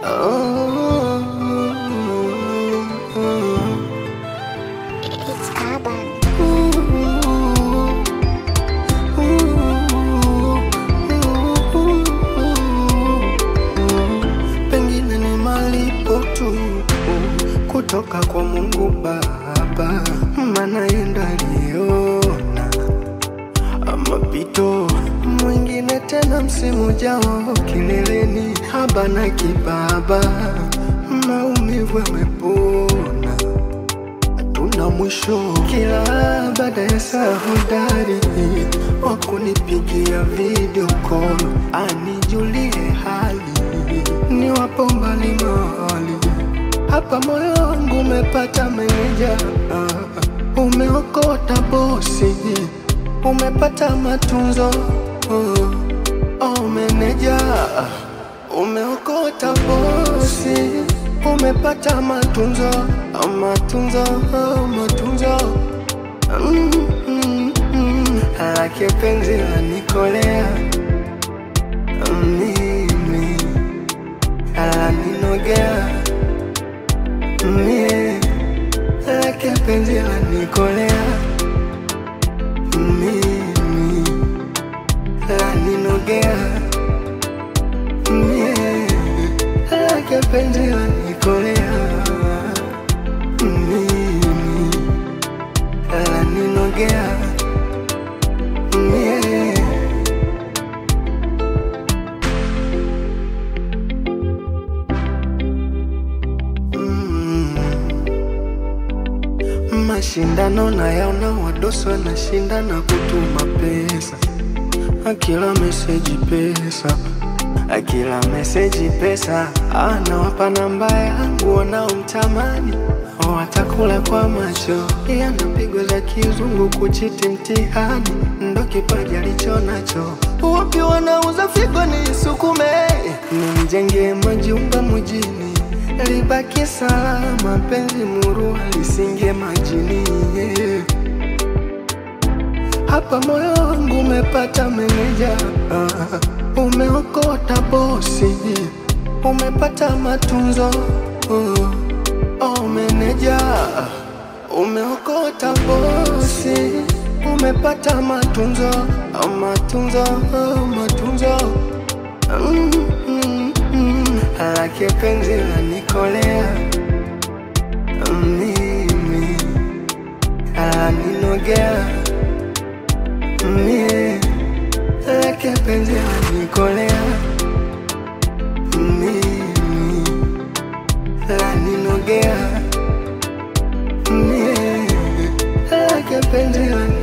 Oh, It's Urban. pengine ni malipo tu kutoka kwa Mungu Baba, maana yeye ndo aliona mapito mwingine tena msimu ujao kileleni, haba na kibaba, maumivu yamepona, hatuna mwisho. Kila baada ya saa hodari wakunipigia video call anijulie hali, niwapo mbali mahali. Hapa moyo wangu umepata meneja, umeokota bosi, umepata matunzo, meneja, umeokota bosi, umepata matunzo, matunzo. Lake penzi lanikolea mimi, laninogea mie, lake penzi lanikolea mimi, laninogea mie, lake penzi lanikolea mimi, laninogea mie. Mashindano na yaona wadosi wanashindana kutuma pesa, akila meseji pesa, akila meseji pesa. Anawapa namba yangu wanaomtamani, watakula kwa macho. Yanapigwa za kizungu kuchiti mtihani, ndo kipaji alicho nacho. Wapi wanauza figo nisukume, nimjenge majumba mjini, libaki salama penzi murua lisinge majini. Hapa moyo wangu umepata meneja, umeokota bosi, umepata matunzo, meneja, umeokota bosi, umepata matunzo, matunzo. Lake penzi lanikolea mimi, laninogea mie, lake penzi lanikolea mimi, laninogea mie, lake penzi lanikolea